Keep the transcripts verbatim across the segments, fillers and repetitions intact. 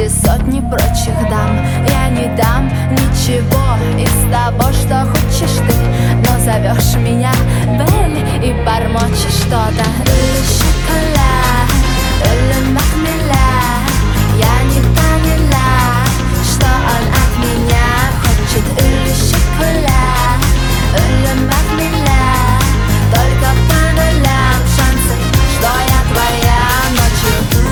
среди сотни прочих дам. Я не дам ничего из того, что хочешь ты, но зовешь меня Белли и бормочешь что-то. Или шоколад, или махмеля. Я не поняла, что он от меня хочет. Или шоколад, или махмеля. Только по нулям шансы, что я твоя ночью.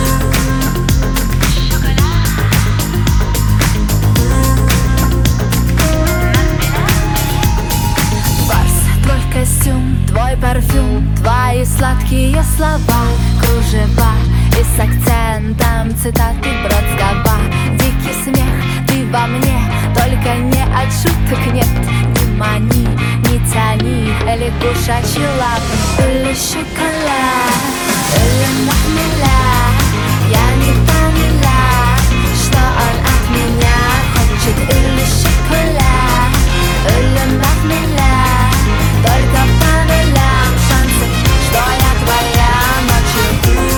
Фарс, твой костюм, твой парфюм, твои сладкие слова, кружева и с акцентом цитаты Бродского. Дикий смех, ты во мне, только не от шуток нет. Не мани, не тяни лягушачьи лапы. Или шоколад, или махмеля. Я не поняла, что он от меня хочет. Или шоколад, или махмеля. Только по нулям шансы, что я твоя ночью.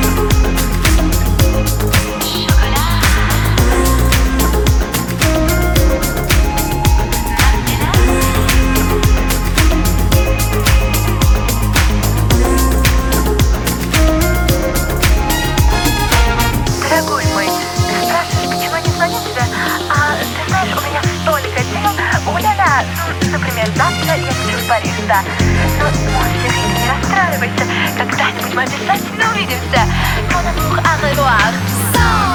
Дорогой мой, ты спрашиваешь, почему я не звоню тебе? А ты знаешь, у меня столько дел. Уля-ля, ну, например, завтра я лечу в Париж, да. Но после жизни не расстраивайся. Когда-нибудь мы обязательно увидимся. Mon amour, au revoir.